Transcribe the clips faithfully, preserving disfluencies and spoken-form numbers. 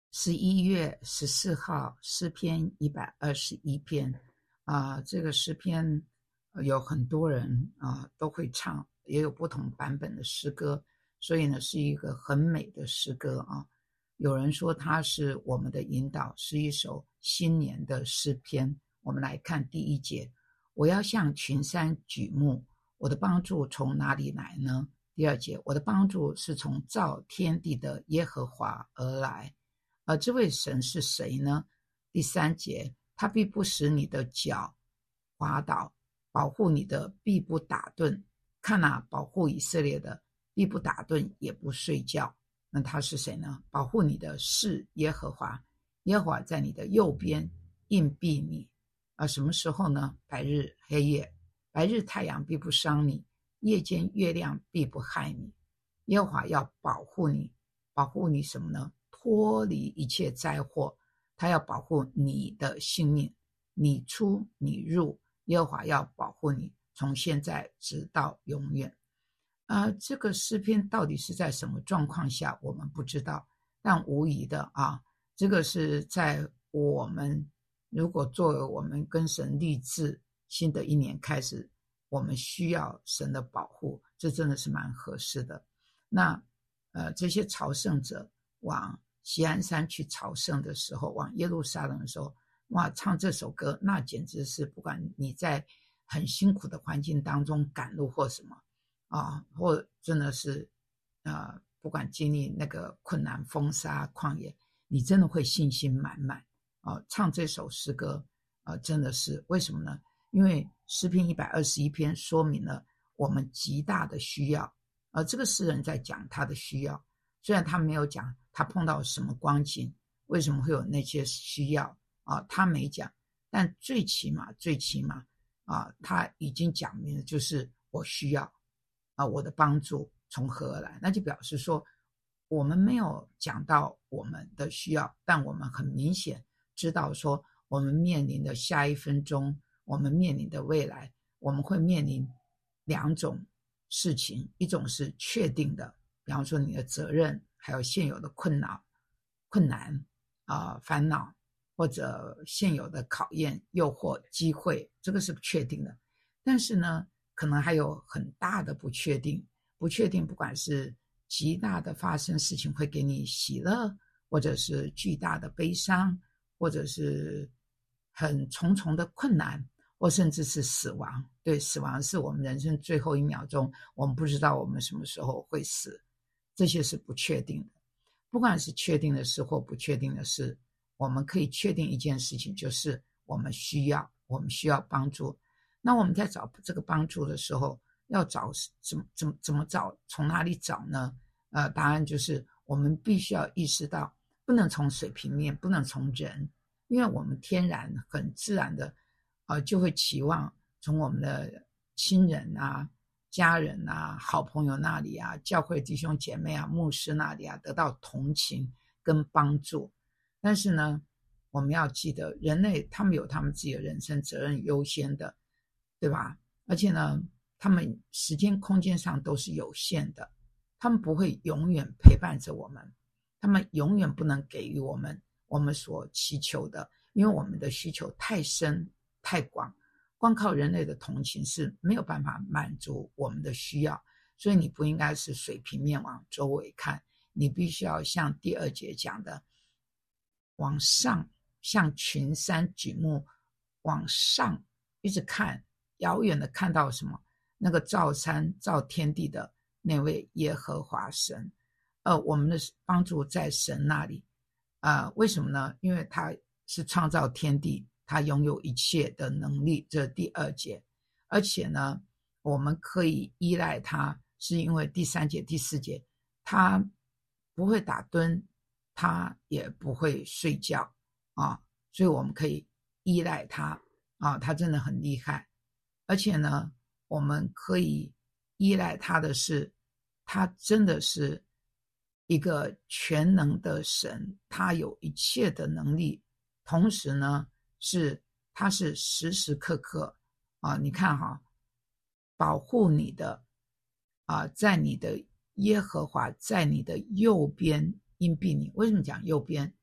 十一月十四号，诗篇一百二十一篇啊、呃，这个诗篇、呃、有很多人啊、呃、都会唱，也有不同版本的诗歌，所以呢是一个很美的诗歌啊。有人说它是我们的引导，是一首新年的诗篇。我们来看第一节：我要向群山举目，我的帮助从哪里来呢？第二节：我的帮助是从造天地的耶和华而来。而这位神是谁呢？第三节，他必不使你的脚滑倒，保护你的必不打盹。看啊，保护以色列的必不打盹，也不睡觉。那他是谁呢？保护你的是耶和华，耶和华在你的右边硬币你。啊，什么时候呢？白日黑夜，白日太阳必不伤你，夜间月亮必不害你。耶和华要保护你，保护你什么呢？脱离一切灾祸，他要保护你的性命，你出你入，耶和华要保护你，从现在直到永远。呃，这个诗篇到底是在什么状况下，我们不知道，但无疑的啊，这个是在我们如果作为我们跟神立志新的一年开始，我们需要神的保护，这真的是蛮合适的。那呃，这些朝圣者往锡安山去朝圣的时候，往耶路撒冷的时候，哇，唱这首歌，那简直是不管你在很辛苦的环境当中赶路或什么啊，或真的是呃，不管经历那个困难、风沙、旷野，你真的会信心满满啊！唱这首诗歌啊，真的是为什么呢？因为诗篇一百二十一篇说明了我们极大的需要，而这个诗人在讲他的需要，虽然他没有讲他碰到什么光景，为什么会有那些需要啊，他没讲，但最起码最起码啊，他已经讲明了，就是我需要啊，我的帮助从何而来？那就表示说，我们没有讲到我们的需要，但我们很明显知道说，我们面临的下一分钟，我们面临的未来，我们会面临两种事情，一种是确定的，比方说你的责任，还有现有的困扰、困难啊、呃、烦恼，或者现有的考验、诱惑、机会，这个是确定的。但是呢，可能还有很大的不确定，不确定不管是极大的发生事情会给你喜乐，或者是巨大的悲伤，或者是很重重的困难，或甚至是死亡。对，死亡是我们人生最后一秒钟，我们不知道我们什么时候会死，这些是不确定的。不管是确定的事或不确定的事，我们可以确定一件事情，就是我们需要，我们需要帮助。那我们在找这个帮助的时候，要找怎么怎么怎么找，从哪里找呢？呃，答案就是我们必须要意识到，不能从水平面，不能从人，因为我们天然很自然的，呃，就会期望从我们的亲人啊、家人啊、好朋友那里啊、教会弟兄姐妹啊、牧师那里啊，得到同情跟帮助。但是呢，我们要记得，人类他们有他们自己的人生责任优先的。对吧？而且呢，他们时间空间上都是有限的，他们不会永远陪伴着我们，他们永远不能给予我们我们所祈求的，因为我们的需求太深太广，光靠人类的同情是没有办法满足我们的需要，所以你不应该是水平面往周围看，你必须要像第二节讲的，往上，向群山举目，往上一直看，遥远的看到什么？那个造山造天地的那位耶和华神。呃，我们的帮助在神那里。啊、呃，为什么呢？因为他是创造天地，他拥有一切的能力，这是第二节。而且呢，我们可以依赖他，是因为第三节、第四节，他不会打盹，他也不会睡觉啊，所以我们可以依赖他啊，他真的很厉害。而且呢，我们可以依赖他的是，他真的是一个全能的神，他有一切的能力，同时呢，是他是时时刻刻啊，你看哈，保护你的啊，在你的耶和华在你的右边荫庇你。为什么讲右边？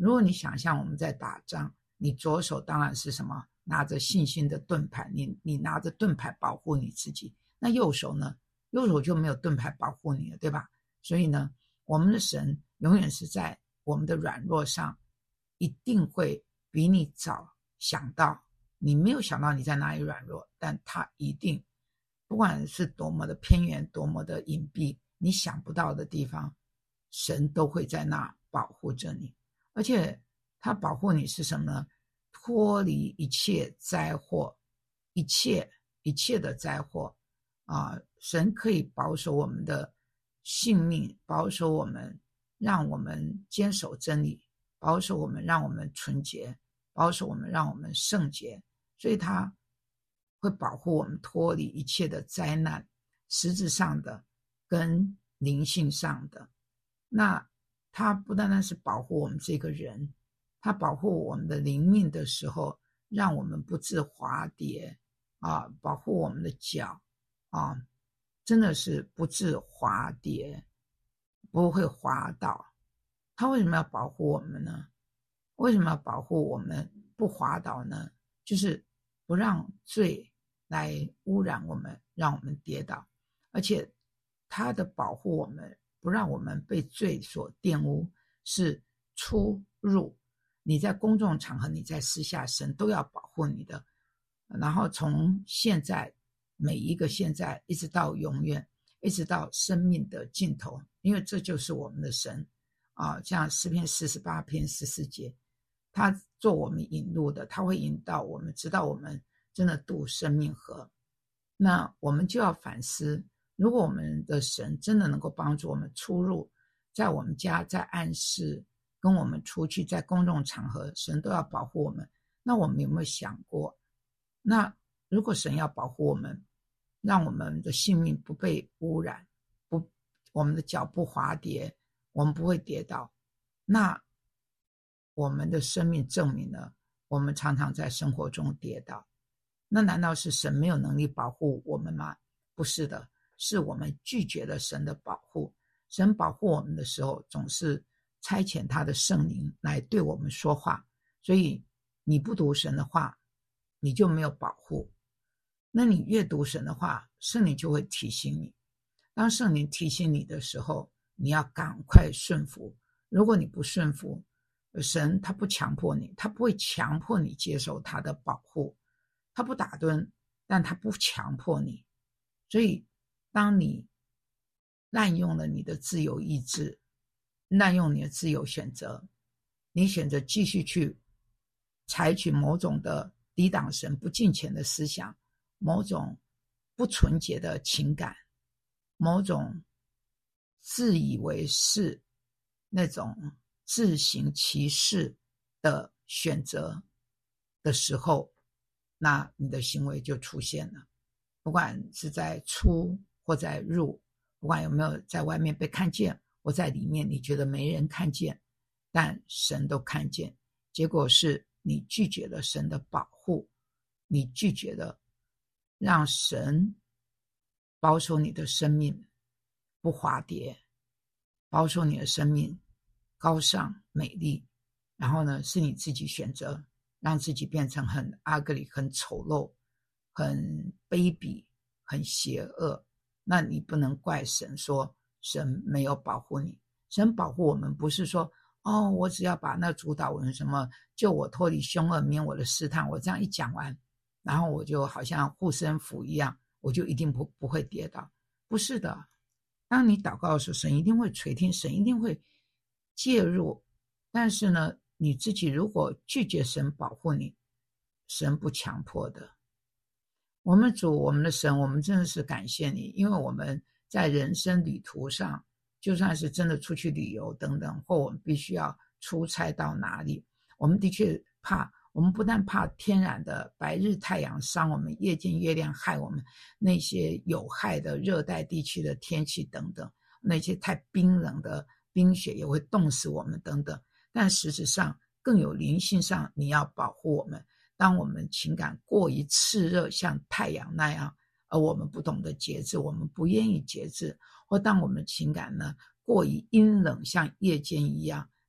如果你想象我们在打仗，你左手当然是什么？拿着信心的盾牌，你你拿着盾牌保护你自己。那右手呢？右手就没有盾牌保护你了，对吧？所以呢，我们的神永远是在我们的软弱上，一定会比你早想到。你没有想到你在哪里软弱，但他一定，不管是多么的偏远，多么的隐蔽，你想不到的地方，神都会在那保护着你。而且他保护你是什么呢？脱离一切灾祸，一切一切的灾祸啊！神可以保守我们的性命，保守我们，让我们坚守真理，保守我们，让我们纯洁，保守我们，让我们圣洁。所以他会保护我们脱离一切的灾难，实质上的跟灵性上的。那他不单单是保护我们这个人，他保护我们的灵命的时候，让我们不致滑跌啊，保护我们的脚啊，真的是不致滑跌，不会滑倒。他为什么要保护我们呢？为什么要保护我们不滑倒呢？就是不让罪来污染我们，让我们跌倒。而且他的保护我们，不让我们被罪所玷污，是出入。你在公众场合，你在私下，神都要保护你的。然后从现在每一个现在一直到永远，一直到生命的尽头，因为这就是我们的神啊。像诗篇四十八篇十四节，他做我们引路的，他会引导我们，直到我们真的渡生命河。那我们就要反思，如果我们的神真的能够帮助我们出入，在我们家，在暗室，跟我们出去，在公众场合，神都要保护我们。那我们有没有想过，那如果神要保护我们，让我们的性命不被污染，不，我们的脚不滑跌，我们不会跌倒，那我们的生命证明了我们常常在生活中跌倒。那难道是神没有能力保护我们吗？不是的，是我们拒绝了神的保护。神保护我们的时候，总是差遣他的圣灵来对我们说话。所以你不读神的话，你就没有保护。那你越读神的话，圣灵就会提醒你。当圣灵提醒你的时候，你要赶快顺服。如果你不顺服，神他不强迫你，他不会强迫你接受他的保护。他不打盹，但他不强迫你。所以当你滥用了你的自由意志，滥用你的自由选择，你选择继续去采取某种的抵挡神不敬虔的思想，某种不纯洁的情感，某种自以为是那种自行其事的选择的时候，那你的行为就出现了。不管是在出或在入，不管有没有在外面被看见，或在里面你觉得没人看见，但神都看见。结果是你拒绝了神的保护，你拒绝了让神保守你的生命不滑跌，保守你的生命高尚美丽。然后呢，是你自己选择让自己变成很 ugly 很丑陋，很卑鄙，很邪恶。那你不能怪神说神没有保护你。神保护我们不是说，哦，我只要把那主导文什么救我脱离凶恶免我的试探，我这样一讲完，然后我就好像护身符一样，我就一定不不会跌倒。不是的，当你祷告的时候，神一定会垂听，神一定会介入。但是呢，你自己如果拒绝神保护你，神不强迫的。我们主，我们的神，我们真的是感谢你，因为我们在人生旅途上，就算是真的出去旅游等等，或我们必须要出差到哪里，我们的确怕，我们不但怕天然的白日太阳伤我们，夜间月亮害我们，那些有害的热带地区的天气等等，那些太冰冷的冰雪也会冻死我们等等，但实质上更有灵性上你要保护我们。当我们情感过于炽热，像太阳那样，而我们不懂得节制，我们不愿意节制，或当我们情感呢过于阴冷，像夜间一样，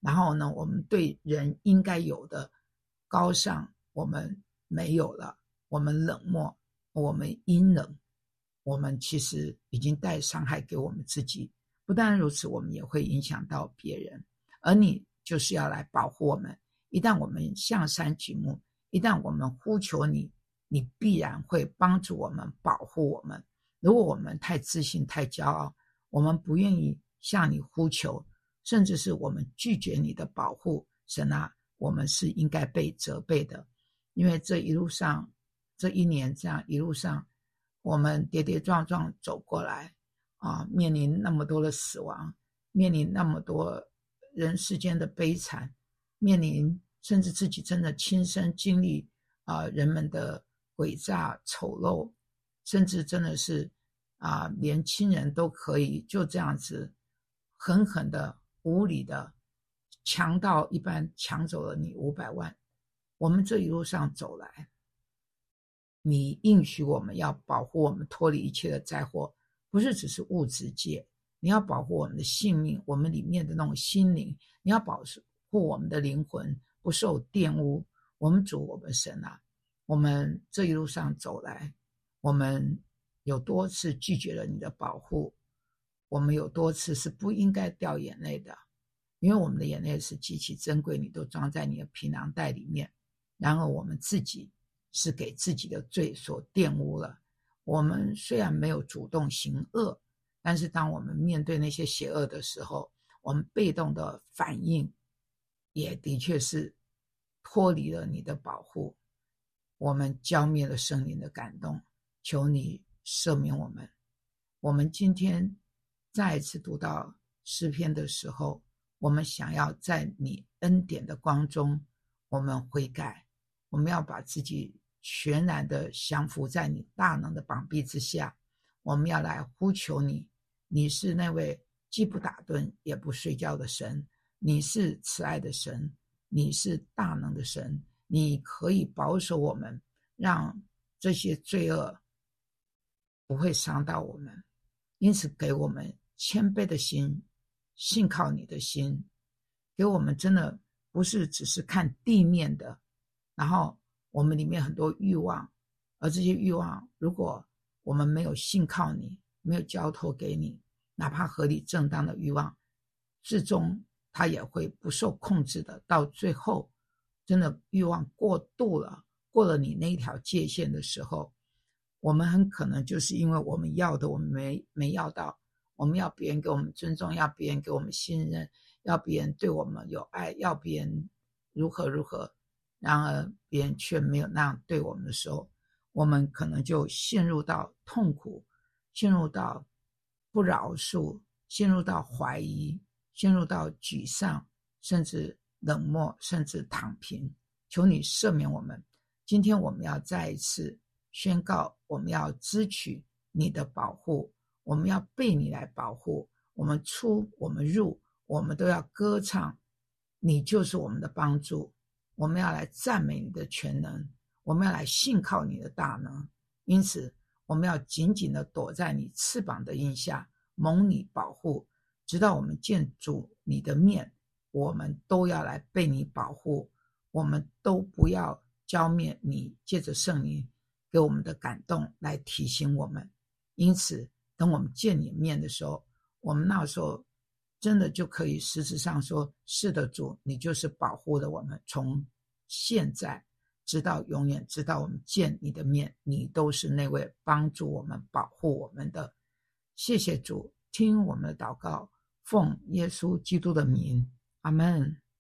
然后呢，我们对人应该有的高尚我们没有了，我们冷漠，我们阴冷，我们其实已经带伤害给我们自己。不但如此，我们也会影响到别人。而你就是要来保护我们，一旦我们向山举目，一旦我们呼求你，你必然会帮助我们，保护我们。如果我们太自信太骄傲，我们不愿意向你呼求，甚至是我们拒绝你的保护，神啊，我们是应该被责备的。因为这一路上，这一年这样一路上，我们跌跌撞撞走过来啊，面临那么多的死亡，面临那么多人世间的悲惨，面临甚至自己真的亲身经历啊人们的诡诈丑陋，甚至真的是啊连亲人都可以就这样子狠狠的无理的强盗一般抢走了你五百万。我们这一路上走来，你应许我们要保护我们脱离一切的灾祸，不是只是物质界，你要保护我们的性命，我们里面的那种心灵，你要保护我们的灵魂不受玷污。我们主，我们神啊，我们这一路上走来，我们有多次拒绝了你的保护，我们有多次是不应该掉眼泪的，因为我们的眼泪是极其珍贵，你都装在你的皮囊袋里面。然而我们自己是给自己的罪所玷污了。我们虽然没有主动行恶，但是当我们面对那些邪恶的时候，我们被动的反应也的确是脱离了你的保护，我们浇灭了圣灵的感动。求你赦免我们。我们今天再一次读到诗篇的时候，我们想要在你恩典的光中，我们悔改，我们要把自己全然的降服在你大能的膀臂之下，我们要来呼求你。你是那位既不打盹也不睡觉的神，你是慈爱的神，你是大能的神，你可以保守我们，让这些罪恶不会伤到我们。因此给我们谦卑的心，信靠你的心，给我们真的不是只是看地面的，然后我们里面很多欲望，而这些欲望如果我们没有信靠你，没有交托给你，哪怕合理正当的欲望，最终它也会不受控制的，到最后真的欲望过度了，过了你那一条界限的时候，我们很可能就是因为我们要的我们没没要到，我们要别人给我们尊重，要别人给我们信任，要别人对我们有爱，要别人如何如何，然而别人却没有那样对我们的时候，我们可能就陷入到痛苦，陷入到不饶恕，陷入到怀疑，陷入到沮丧，甚至冷漠，甚至躺平。求你赦免我们。今天我们要再一次宣告，我们要支取你的保护，我们要被你来保护，我们出我们入，我们都要歌唱，你就是我们的帮助。我们要来赞美你的全能，我们要来信靠你的大能。因此我们要紧紧地躲在你翅膀的荫下，蒙你保护，直到我们见主你的面，我们都要来被你保护，我们都不要浇灭你借着圣灵给我们的感动来提醒我们。因此等我们见你面的时候，我们那时候真的就可以实质上说，是的主，你就是保护了我们，从现在直到永远，直到我们见你的面，你都是那位帮助我们保护我们的。谢谢主，听我们的祷告，奉耶稣基督的名，阿们。